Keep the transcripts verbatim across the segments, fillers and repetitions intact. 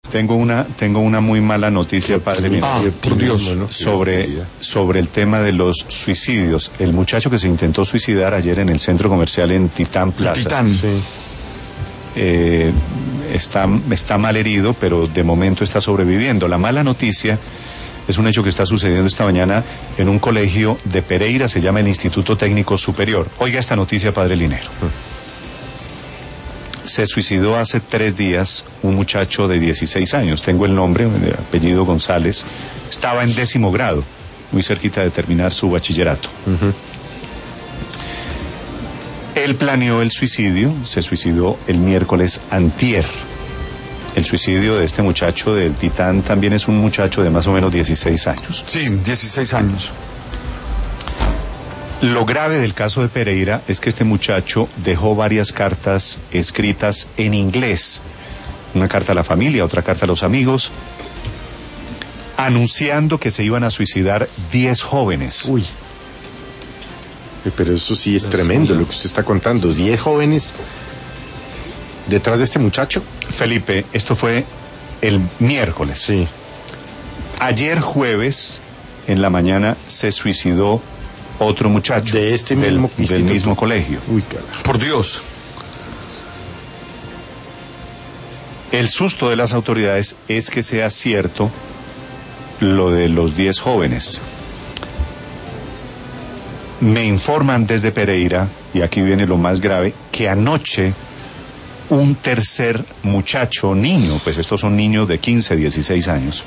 Tengo una, tengo una muy mala noticia, padre, ah, por Dios, sobre, sobre el tema de los suicidios. El muchacho que se intentó suicidar ayer en el centro comercial en Titán Plaza. Titán. Sí. Eh, está, está mal herido, pero de momento está sobreviviendo. La mala noticia es un hecho que está sucediendo esta mañana en un colegio de Pereira, se llama el Instituto Técnico Superior. Oiga esta noticia, padre Linero. Se suicidó hace tres días un muchacho de dieciséis años, tengo el nombre, el apellido González, estaba en décimo grado, muy cerquita de terminar su bachillerato. Uh-huh. Él planeó el suicidio, se suicidó el miércoles antier. El suicidio de este muchacho del Titán también es un muchacho de más o menos dieciséis años. Sí, dieciséis años. Lo grave del caso de Pereira es que este muchacho dejó varias cartas escritas en inglés. Una carta a la familia, otra carta a los amigos, anunciando que se iban a suicidar diez jóvenes. Uy. Pero eso sí es eso tremendo sí. Lo que usted está contando. diez jóvenes detrás de este muchacho. Felipe, esto fue el miércoles. Sí. Ayer jueves, en la mañana, se suicidó otro muchacho de este mismo, del, del mismo colegio. Uy, carajo. Por Dios. El susto de las autoridades es que sea cierto lo de los diez jóvenes. Me informan desde Pereira, y aquí viene lo más grave, que anoche un tercer muchacho, niño, pues estos son niños de quince, dieciséis años,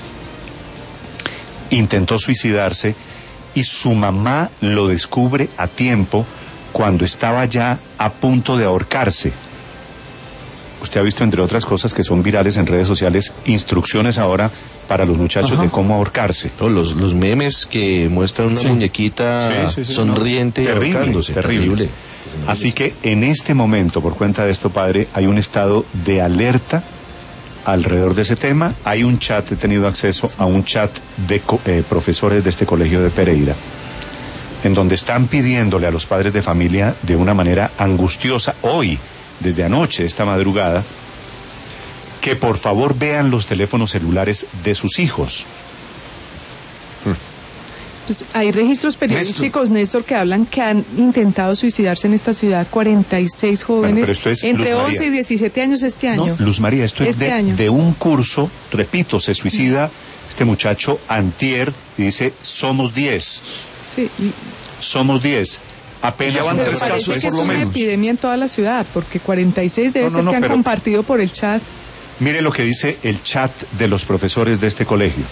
intentó suicidarse y su mamá lo descubre a tiempo cuando estaba ya a punto de ahorcarse. Usted ha visto, entre otras cosas que son virales en redes sociales, instrucciones ahora para los muchachos Ajá. de cómo ahorcarse. No, los, los memes que muestran una sí. muñequita sí, sí, sí, sonriente no. terrible, ahorcándose. Terrible. terrible. Así que en este momento, por cuenta de esto, padre, hay un estado de alerta alrededor de ese tema. Hay un chat, he tenido acceso a un chat de eh, profesores de este colegio de Pereira, en donde están pidiéndole a los padres de familia de una manera angustiosa, hoy, desde anoche, esta madrugada, que por favor vean los teléfonos celulares de sus hijos. Pues hay registros periodísticos, Néstor. Néstor, que hablan que han intentado suicidarse en esta ciudad cuarenta y seis jóvenes, bueno, es, entre Luz once María. Y diecisiete años este año. No, Luz María, esto este es de, de un curso, repito, se suicida mm. este muchacho antier y dice, somos diez. Sí. Y... Somos diez. Apenas van tres casos que por lo menos. Es una epidemia en toda la ciudad, porque cuarenta y seis debe no, no, ser no, que han pero... compartido por el chat. Mire lo que dice el chat de los profesores de este colegio.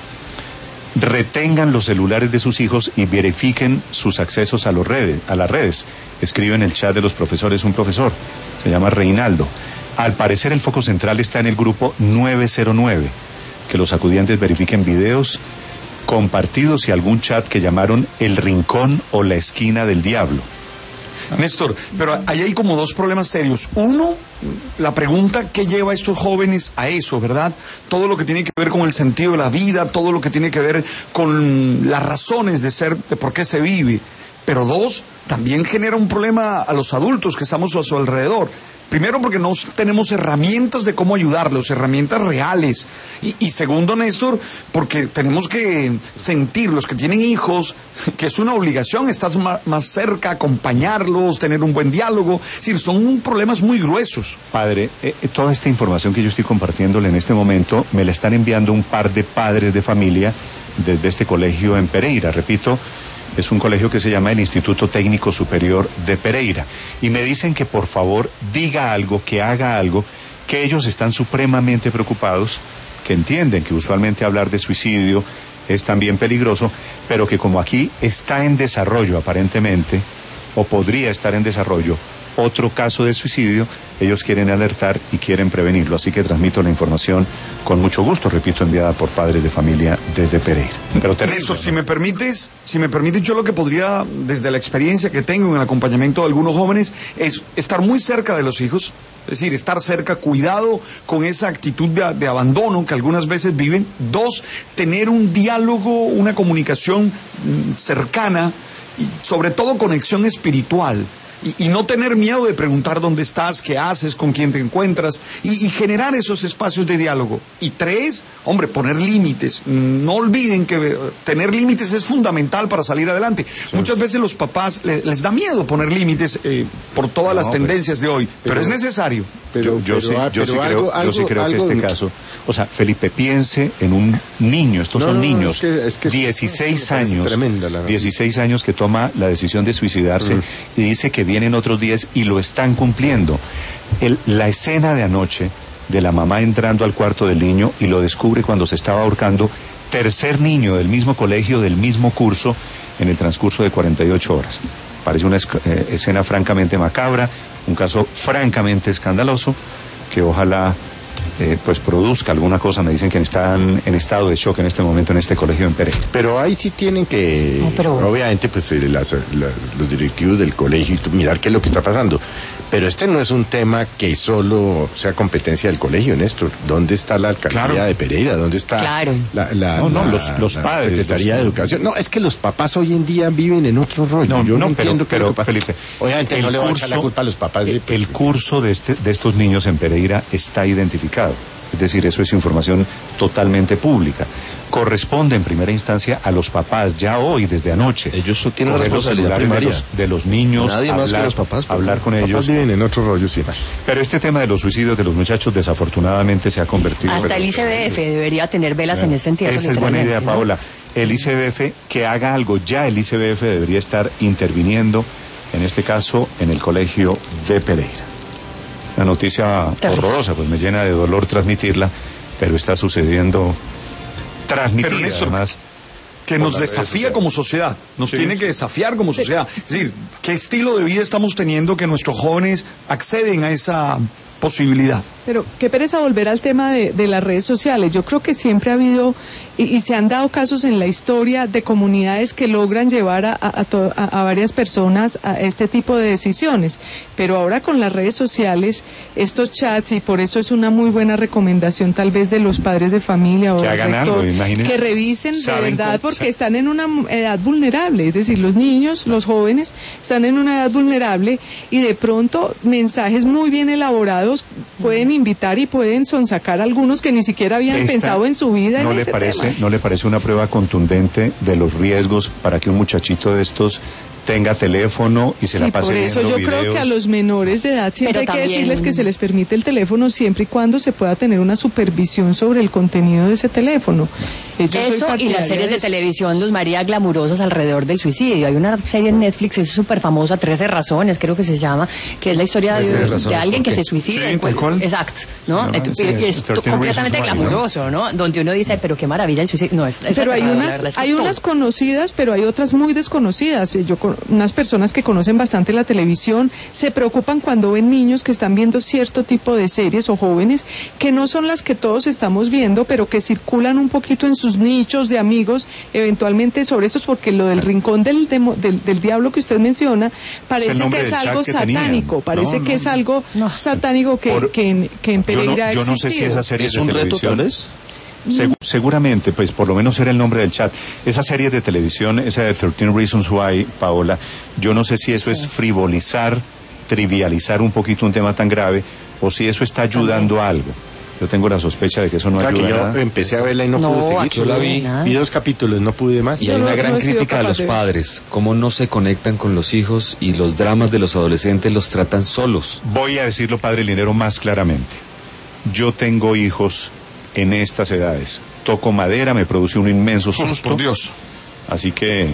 Retengan los celulares de sus hijos y verifiquen sus accesos a, los redes, a las redes. Escribe en el chat de los profesores un profesor, se llama Reinaldo. Al parecer el foco central está en el grupo nueve cero nueve, que los acudientes verifiquen videos compartidos y algún chat que llamaron el rincón o la esquina del diablo. Néstor, pero ahí hay como dos problemas serios. Uno, la pregunta, ¿qué lleva a estos jóvenes a eso, verdad? Todo lo que tiene que ver con el sentido de la vida, todo lo que tiene que ver con las razones de ser, de por qué se vive. Pero dos, también genera un problema a los adultos que estamos a su alrededor. Primero, porque no tenemos herramientas de cómo ayudarlos, herramientas reales. Y, y segundo, Néstor, porque tenemos que sentir, los que tienen hijos, que es una obligación estar más, más cerca, acompañarlos, tener un buen diálogo. Es decir, son problemas muy gruesos. Padre, eh, toda esta información que yo estoy compartiéndole en este momento, me la están enviando un par de padres de familia desde este colegio en Pereira. Repito, es un colegio que se llama el Instituto Técnico Superior de Pereira. Y me dicen que por favor diga algo, que haga algo, que ellos están supremamente preocupados, que entienden que usualmente hablar de suicidio es también peligroso, pero que como aquí está en desarrollo aparentemente, o podría estar en desarrollo, otro caso de suicidio, ellos quieren alertar y quieren prevenirlo. Así que transmito la información con mucho gusto, repito, enviada por padres de familia desde Pereira. Pero te Néstor, si me permites, si me permites, yo lo que podría, desde la experiencia que tengo en el acompañamiento de algunos jóvenes, es estar muy cerca de los hijos. Es decir, estar cerca, cuidado con esa actitud de, de abandono que algunas veces viven. Dos, tener un diálogo, una comunicación cercana y sobre todo conexión espiritual. y, y no tener miedo de preguntar dónde estás, qué haces, con quién te encuentras, y, y generar esos espacios de diálogo. Y tres, hombre, poner límites. No olviden que tener límites es fundamental para salir adelante. Sí. Muchas veces los papás les, les da miedo poner límites eh, por todas no, las tendencias pero, de hoy, pero, pero es necesario. Pero, yo, yo, pero, sí, yo, pero sí algo, creo, yo sí creo algo, que este caso, o sea, Felipe, piense en un niño, estos no, son no, niños, es que, es que dieciséis años, tremenda, la dieciséis años que toma la decisión de suicidarse mm. y dice que vienen otros diez y lo están cumpliendo. El, la escena de anoche de la mamá entrando al cuarto del niño y lo descubre cuando se estaba ahorcando, tercer niño del mismo colegio, del mismo curso, en el transcurso de cuarenta y ocho horas. Parece una eh, escena francamente macabra, un caso francamente escandaloso, que ojalá eh, pues produzca alguna cosa. Me dicen que están en estado de shock en este momento en este colegio en Pereira. Pero ahí sí tienen que, no, pero... obviamente, pues eh, las, las, los directivos del colegio, y mirar qué es lo que está pasando. Pero este no es un tema que solo sea competencia del colegio, Néstor. ¿Dónde está la alcaldía claro. de Pereira? ¿Dónde está claro. la, la, no, no, la, los, los la padres, Secretaría los... de Educación? No, es que los papás hoy en día viven en otro rollo. No, Yo no, no entiendo pero, qué pero Felipe, obviamente no le voy a echar la culpa a los papás. De... El curso de, este, de estos niños en Pereira está identificado. Es decir, eso es información totalmente pública. Corresponde en primera instancia a los papás, ya hoy, desde anoche. Ellos tienen la responsabilidad primaria. De los, de los niños, Nadie hablar, más que los papás, hablar con los ellos. Los papás viven en otro rollo, sí. Pero este tema de los suicidios de los muchachos, desafortunadamente, se ha convertido... Hasta el I C B F debería tener velas en este entierro. Esa es buena idea, ¿no? Paola. El I C B F, que haga algo. Ya el I C B F debería estar interviniendo, en este caso, en el colegio de Pereira. Una noticia horrorosa, pues me llena de dolor transmitirla, pero está sucediendo, transmitida pero Néstor, además, que nos desafía como sociedad, nos sí. tiene que desafiar como sociedad. Es decir, ¿qué estilo de vida estamos teniendo que nuestros jóvenes acceden a esa posibilidad? Pero qué pereza volver al tema de, de las redes sociales. Yo creo que siempre ha habido y, y se han dado casos en la historia de comunidades que logran llevar a, a, a, to, a, a varias personas a este tipo de decisiones. Pero ahora con las redes sociales, estos chats, y por eso es una muy buena recomendación tal vez de los padres de familia o que, hagan rector, algo, imagínate. que revisen de verdad, cómo, porque están en una edad vulnerable. Es decir, los niños, los jóvenes, están en una edad vulnerable y de pronto mensajes muy bien elaborados pueden invitar y pueden sonsacar a algunos que ni siquiera habían Esta, pensado en su vida ¿no en le ese parece, tema? ¿No le parece una prueba contundente de los riesgos para que un muchachito de estos tenga teléfono y se sí, la pase viendo videos? Por eso yo creo que a los menores de edad siempre Pero hay también... que decirles que se les permite el teléfono siempre y cuando se pueda tener una supervisión sobre el contenido de ese teléfono. Eh, eso y las series de, de televisión, Luz María, glamurosas alrededor del suicidio. Hay una serie en Netflix, es súper famosa, trece razones, creo que se llama, que es la historia de, de alguien que se suicida. Sí, pues, exacto, ¿no? no sí, es, es completamente glamuroso, ¿no? Donde uno dice, pero qué maravilla el suicidio. No, es, es pero hay unas, hay unas conocidas, pero hay otras muy desconocidas. Yo unas personas que conocen bastante la televisión se preocupan cuando ven niños que están viendo cierto tipo de series o jóvenes que no son las que todos estamos viendo, pero que circulan un poquito en sus nichos de amigos, eventualmente sobre estos, porque lo del rincón del, demo, del, del diablo que usted menciona, parece que es algo que satánico, parece no, que no, es algo no. satánico que, Por, que, en, que en Pereira yo no, yo no sé si esa serie es un reto, tal vez. Segu seguramente, pues por lo menos era el nombre del chat. Esa serie de televisión, esa de trece Reasons Why, Paola, yo no sé si eso sí. es frivolizar, trivializar un poquito un tema tan grave, o si eso está ayudando a algo. Yo tengo la sospecha de que eso no o sea, ayuda que yo nada. empecé a verla y no, no pude seguir. Yo la vi. Vi dos capítulos, no pude más. Y hay una gran crítica a los padres, cómo no se conectan con los hijos y los dramas de los adolescentes los tratan solos. Voy a decirlo, padre Linero, más claramente. Yo tengo hijos en estas edades. Toco madera, me produce un inmenso susto. Por Dios. Así que,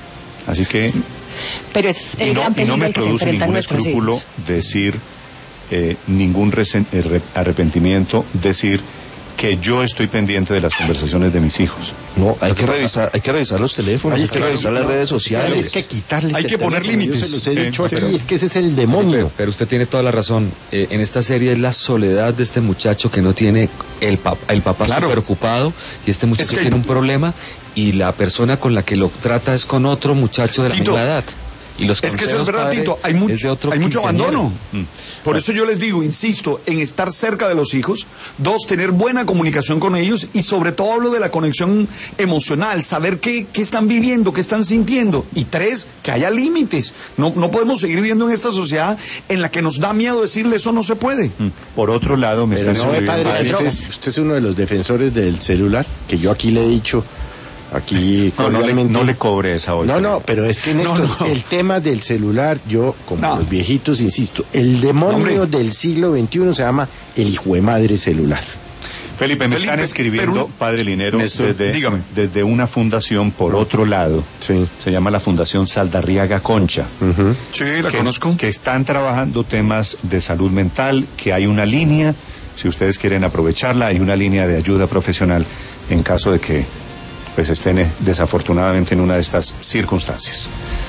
así que. Pero es el y no, gran peligro y no me que produce se ningún escrúpulo hijos. decir eh, ningún arrepentimiento, decir que yo estoy pendiente de las conversaciones de mis hijos. No, hay que revisar, hay que revisar los teléfonos, hay que revisar las redes sociales. Hay que quitarles. Hay que poner límites. Yo se los he dicho aquí, es que ese es el demonio. Pero, pero usted tiene toda la razón. Eh, en esta serie es la soledad de este muchacho que no tiene el, pap el papá claro. súper ocupado, y este muchacho es que tiene un problema y la persona con la que lo trata es con otro muchacho de la Tito, misma edad. Y los es que eso es verdad, Tito, hay mucho, hay mucho abandono. Mm. Por eso yo les digo, insisto, en estar cerca de los hijos. Dos, tener buena comunicación con ellos. Y sobre todo hablo de la conexión emocional, saber qué, qué están viviendo, qué están sintiendo. Y tres, que haya límites. No, no podemos seguir viviendo en esta sociedad en la que nos da miedo decirle eso no se puede. Mm. Por otro lado, me Pero está no, padre, padre, usted, es, usted es uno de los defensores del celular, que yo aquí le he dicho... Aquí no, no, le, no le cobre esa olla. No, no, pero es que en esto, no, no. el tema del celular, yo, como no. los viejitos, insisto, el demonio no, del siglo veintiuno se llama el hijo de madre celular. Felipe, me Felipe, están escribiendo, pero, padre Linero, Néstor, desde, dígame. desde una fundación por otro lado, sí. se llama la Fundación Saldarriaga Concha. Uh-huh. Sí, la que, conozco. Que están trabajando temas de salud mental, que hay una línea, si ustedes quieren aprovecharla, hay una línea de ayuda profesional en caso de que pues estén desafortunadamente en una de estas circunstancias.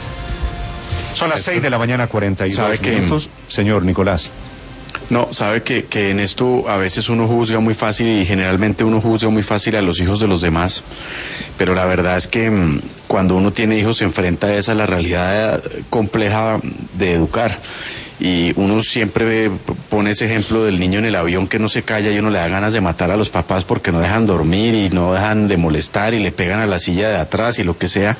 Son las seis de la mañana, cuarenta y dos minutos. Señor Nicolás. No, sabe que, que en esto a veces uno juzga muy fácil y generalmente uno juzga muy fácil a los hijos de los demás, pero la verdad es que mmm, cuando uno tiene hijos se enfrenta a esa la realidad compleja de educar. Y uno siempre pone ese ejemplo del niño en el avión que no se calla y uno le da ganas de matar a los papás porque no dejan dormir y no dejan de molestar y le pegan a la silla de atrás y lo que sea.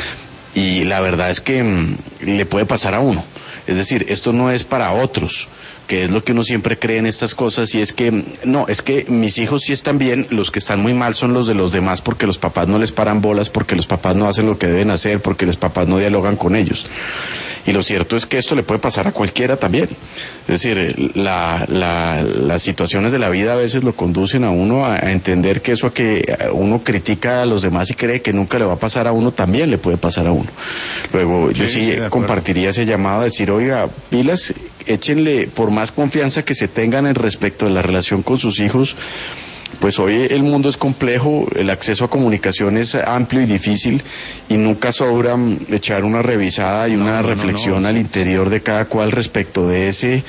Y la verdad es que mmm, le puede pasar a uno. Es decir, esto no es para otros, que es lo que uno siempre cree en estas cosas, y es que, no, es que mis hijos sí están bien, los que están muy mal son los de los demás porque los papás no les paran bolas, porque los papás no hacen lo que deben hacer, porque los papás no dialogan con ellos. Y lo cierto es que esto le puede pasar a cualquiera también. Es decir, la, la, las situaciones de la vida a veces lo conducen a uno a, a entender que eso a que uno critica a los demás y cree que nunca le va a pasar a uno, también le puede pasar a uno. Luego, yo sí, sí compartiría ese llamado a decir, oiga, pilas, échenle, por más confianza que se tengan en respecto de la relación con sus hijos, pues hoy el mundo es complejo, el acceso a comunicación es amplio y difícil, y nunca sobra echar una revisada y una no, no, reflexión no, no, al sí. interior de cada cual respecto de ese,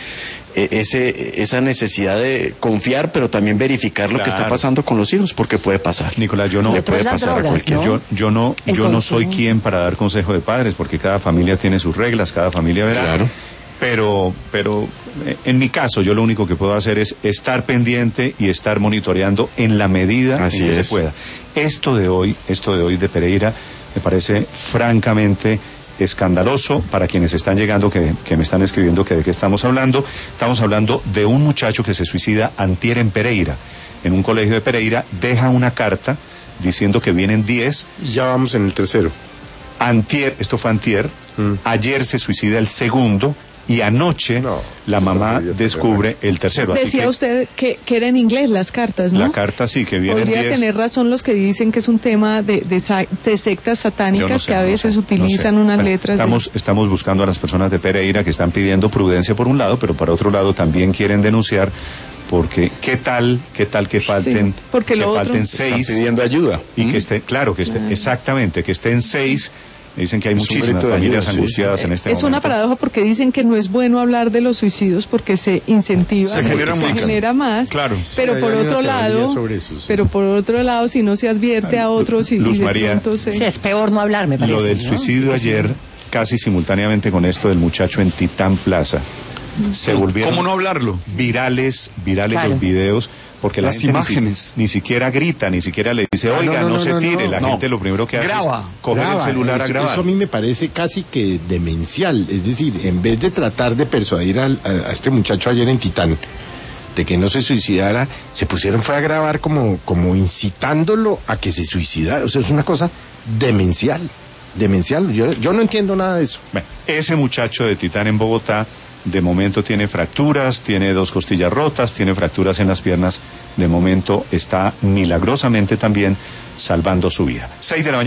ese, esa necesidad de confiar, pero también verificar lo claro. que está pasando con los hijos, porque puede pasar. Nicolás, yo no, le puede pasar drogas, a cualquiera. ¿no? Yo, yo no, el yo no soy quien para dar consejo de padres, porque cada familia tiene sus reglas, cada familia verá. Claro. Pero, pero en mi caso yo lo único que puedo hacer es estar pendiente y estar monitoreando en la medida Así en que es. se pueda. Esto de hoy, esto de hoy de Pereira me parece francamente escandaloso para quienes están llegando, que, que me están escribiendo que de qué estamos hablando. Estamos hablando de un muchacho que se suicida antier en Pereira, en un colegio de Pereira, deja una carta diciendo que vienen diez. Y ya vamos en el tercero. Antier, esto fue antier, mm. ayer se suicida el segundo. Y anoche no, la mamá no descubre el tercero. Decía así que, usted que, que era en inglés las cartas, ¿no? La carta sí, que vienen Podría diez. tener razón los que dicen que es un tema de, de, de sectas satánicas no sé, que a veces no sé, utilizan no sé. unas bueno, letras. Estamos, de... estamos buscando a las personas de Pereira que están pidiendo prudencia por un lado, pero por otro lado también quieren denunciar, porque qué tal, qué tal que falten, sí, porque que lo falten otro... seis. Están pidiendo ayuda. Y mm. que esté, claro, que esté, ah. exactamente, que estén seis. Dicen que hay es muchísimas familias ayuda, angustiadas sí. en este es momento. Es una paradoja porque dicen que no es bueno hablar de los suicidios porque se incentiva, se genera más, se genera más claro. pero sí, por otro lado, eso, sí. pero por otro lado, si no se advierte a otros y, Luz y de María, pronto se... Sí, es peor no hablar, me parece. Lo del ¿no? suicidio ayer, casi simultáneamente con esto del muchacho en Titán Plaza, se volvieron ¿Cómo no hablarlo? Virales, virales claro. los videos, porque las la gente imágenes ni, ni siquiera grita, ni siquiera le dice, oiga, no, no, no, no se tire, no, la no. gente lo primero que hace graba, es coger graba, el celular eso, a grabar. Eso a mí me parece casi que demencial, es decir, en vez de tratar de persuadir al, a, a este muchacho ayer en Titán de que no se suicidara, se pusieron fue a grabar como, como incitándolo a que se suicidara, o sea, es una cosa demencial, demencial, yo, yo no entiendo nada de eso. Bueno, ese muchacho de Titán en Bogotá, de momento tiene fracturas, tiene dos costillas rotas, tiene fracturas en las piernas, de momento está milagrosamente también salvando su vida. Seis de la mañana.